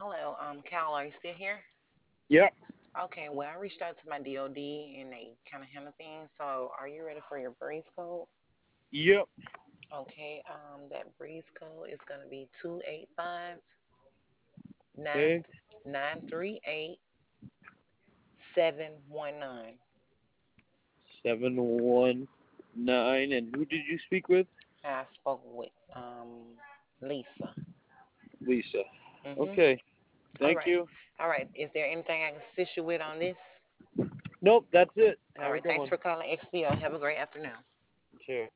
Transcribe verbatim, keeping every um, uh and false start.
Hello, um, Cal, are you still here? Yep. Okay, well, I reached out to my D O D and they kind of handle things. So, are you ready for your breeze code? Yep. Okay, um, that breeze code is going to be two eight five nine Okay. nine three eight seven one nine. Seven one nine. And who did you speak with? I spoke with um Lisa. Lisa. Mm-hmm. Okay. All Thank right. you. All right. Is there anything I can assist you with on this? Nope. That's it. All Have a right. good Thanks one. for calling X P O. Have a great afternoon. Sure.